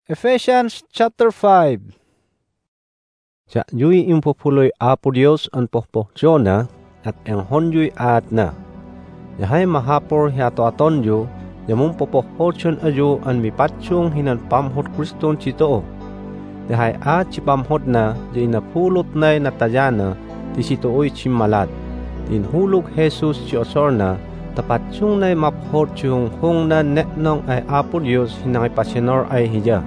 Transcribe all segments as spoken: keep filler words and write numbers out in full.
Ephesians chapter five. Sa yuy impupuloy Apo Dios an pohpohjo na at enghonyoy at na. Yahay mahapor hiato atonyo yamong popohpochon ayo an mipatsyong hinan pamhot Kriston chitoo. Yahay at chipamhot na di napulot na natayana ti sitooy chimmalat. Tinhulog Jesus chi osor na tapatsyong na maphot yung hong na netnong ay Apo Dios hinangipasyenor ay hiya.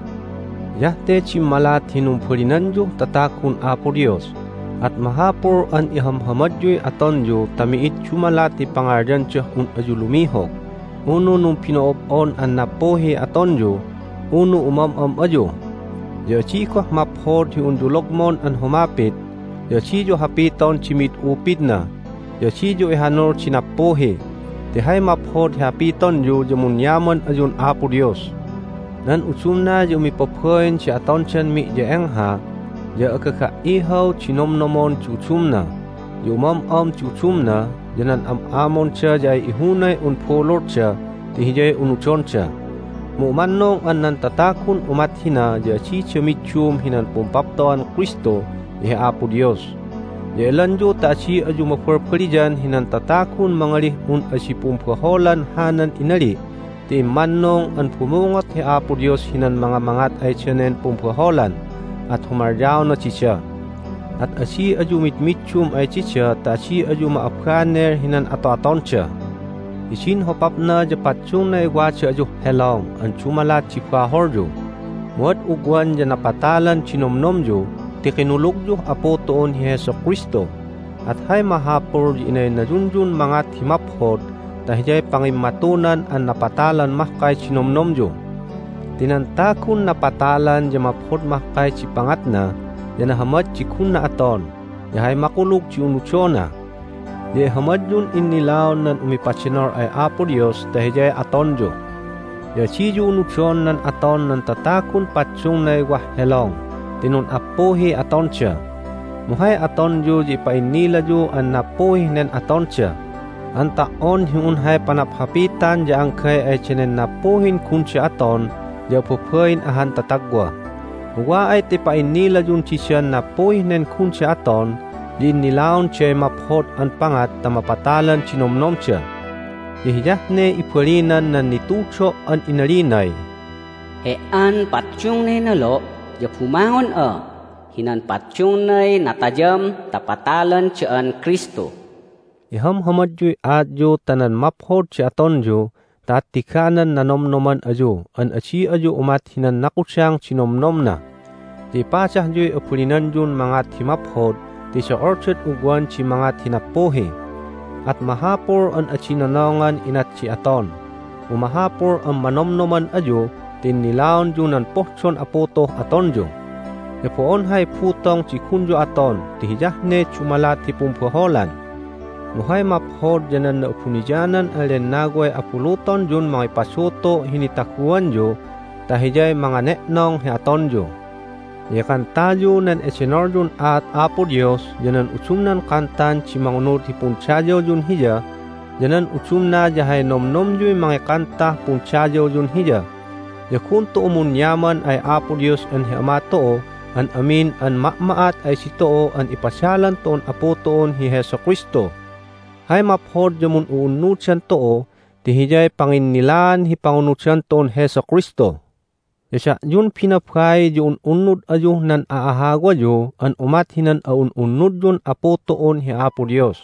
Yahte chimmalat hinumpulinanyo tatakun Apo Dios at mahapor an ihamhamadyo'y atonyo tamiit chumalat ti pangaryancho un ayo lumihok. Uno nung pinoop-on an napohi atonyo, uno umam-am ayo. Yachi ko maphot yung dulogmon an humapit, yachi jo hapiton chimit upid na, yachi jo ihanor chinapohi, tihay maphot hapiton yo jamunyaman ayon Apo Dios. Nan usum na yung mipophoin si aton chan mi jaeng ha, ya akakaihaw chinomnomon chuchum na, yung mam-am chuchum na, yanan am-amon siya jay ihunay un polor siya, tihijay unuchon siya. Mumanong an nantatakun umat hina, ya si chamichum hinan pumpaptawan Kristo, iha Apo Dios. Ya elanjo ta si ayo maperperijan hinan tatakun mangalih un asipumpaholan hanan inali, ti manong an pumungot hi Apo Dios hinan mga mangat ay tiyanen pumpaholan at humaryaw na siya. At asi ayo mitmitchum ay siya ta asi ayo maapkaner hinan ato-aton siya. Isin hopap na japatsyong na igwa siya ayo helong an chumalat si pahoryo. Muat ugwan dyan napatalan chinomnomyo ti kinulugyo apo toon hi Heso Kristo. At hay mahapor inay najunjun mangat himaphod tahijay pangimatunan an napatalan mahkay sinomnomyo. Tinantakun napatalan di maphod mahkay si pangat na, di nahamad si kun na aton, yahay makulog si unuchona. Di hamad yun inilaw nan umipatsinor ay Apo Dios tahijay atonjo. Ya si yu unuchon nan aton nan tatakun patsyong na iwah helong, tinun apohi aton siya. Muhay atonjo di painila yu an napohi nen aton siya. Ang taon hiunhay panaphapitan di ang kay ay chinen napuhin kun siya aton, di pupuin ahan tatagwa. Huwa ay tipainila yun siyan napuhin nen kun siya aton, di nilaon siya maphot ang pangat na mapatalan sinomnom siya. Ihiyahne ipulinan na nitucho ang inalinay. He an patsyong na nalo, di pumangon a, hinan patsyong na natajam tapatalan siya ang Kristo. Ihamhamadyo'y adyo tanan maphod si atonyo, taat tikanan nanomnoman ayo, an achi ayo umat hinan nakusyang sinomnom na. Di pasahyo'y apulinan yun mga timaphod, di sa orchard ugwan si mga tinapohi. At mahapor an achi nanongan inat si aton. Umahapor ang manomnoman ayo, tinilaon yun ang pohchon apoto atonyo. Ipoon hay putong si kunjo aton, tihiyahne chumalat tipumpuholan. Muhay maphod janan na upunijanan alen nagway apuluton jun mga ipasuto hinitakuan jo tahijay mga netnong hiaton jo. Yakan tayo nan esenor jun at Apo Dios janan usumnan kantan si mangunur hipunchayo jun hiya janan usumna jahay nomnom jo mga kanta punchayo jun hiya. Yakun to umunyaman ay Apo Dios an hiamato an amin an makmaat ay sitoo an ipasyalan toon apo toon hi Heso Kristo. Hay maphod jamun uunutsan too, tihijay panginnilan hi pangunutsan toon Heso Kristo. Yasa yun pinapkay yun unnud ayo nan aahagwa yo, an umat hinan aun-unnud yun apo toon hi Apo Dios.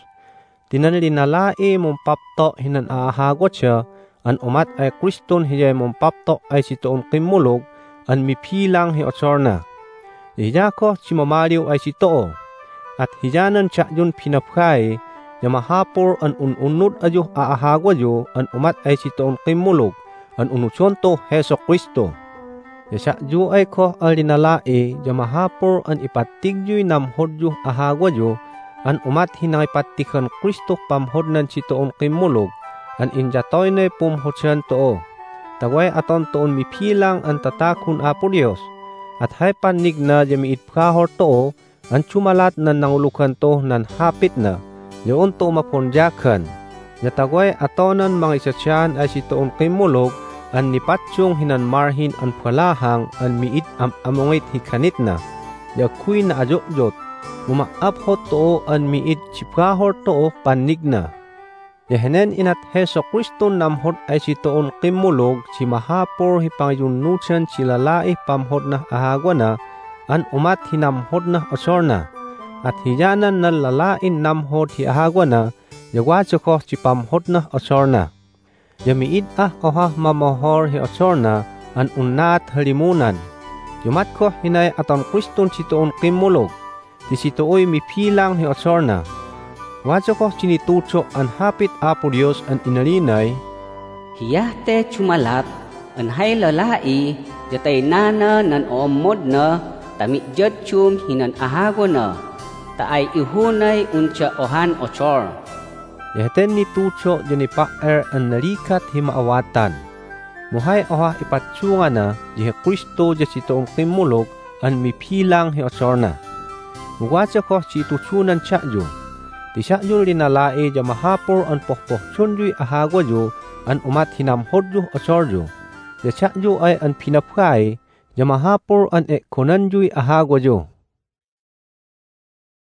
Tinanlinalai mong papto hinan aahagwa siya, an umat ay Kriston hijay mong papto ay si toon kimulog, an mipilang hi otsorna. Hijako si mamaliw ay si too, at hijanan siya yun pinapkay, ya mahapor an un-unnud ayo aahagwa yo an umat ay si toon kimulog an unuson to Heso Kristo. Ya sa yo ay ko alinalai ya mahapor an ipatigyo'y namhod yo ahagwa yo an umat hinangipatikan Kristo pamhodnan si toon kimulog an injatoy na pumhodsan too. Taway aton toon mipilang an tatakun Apo Dios at hay panig na ya miitpahor too an chumalat na nangulukan to nan hapit na. Yun to mapondyakan. Yatagway atonan mga isasyan ay si toon kimulog, an nipatsyong hinan marhin an palahang an miit am amongit hikanit na, ya kuy na ajogjot, umaaphot too an miit chiprahor too panig na. Yahenen inat Heso Kristo namhot ay si toon kimulog si mahapor hipangayunuchan si lalai pamhot na ahagwa na, an umat hinamhot na osor na, at hiyanan na lalain namhot hi ahagwa na, yawadzoko si pamhot na osor na. Yamiid ah kohah mamohor hi osor na, an unat halimunan. Yumat ko hinay aton Kriston si toon kimulog, di si tooy mipilang hi osor na. Wadyo ko sinitucho an hapit Apo Dios an inalinay, hiyahte chumalap, an hay lalai, jatay nana nan omod na, tamik jad chum hinan ahago na, taay ihunay uncha ohan ochor. Yahten ni tucho jani paer an nalikat himaawatan. Muhay oha ipatsyunga na, jihe Kristo jasi toong kimulog an mipilang hi ochor na. Wadyo ko si tuchunan chakyo. Di sakyo linalae ja mahapor an pohpohchonjoy ahagwayo an umat hinamhodyo osoryo. Ja sakyo ay an pinapkay ja mahapor an ekonanjoy ahagwayo.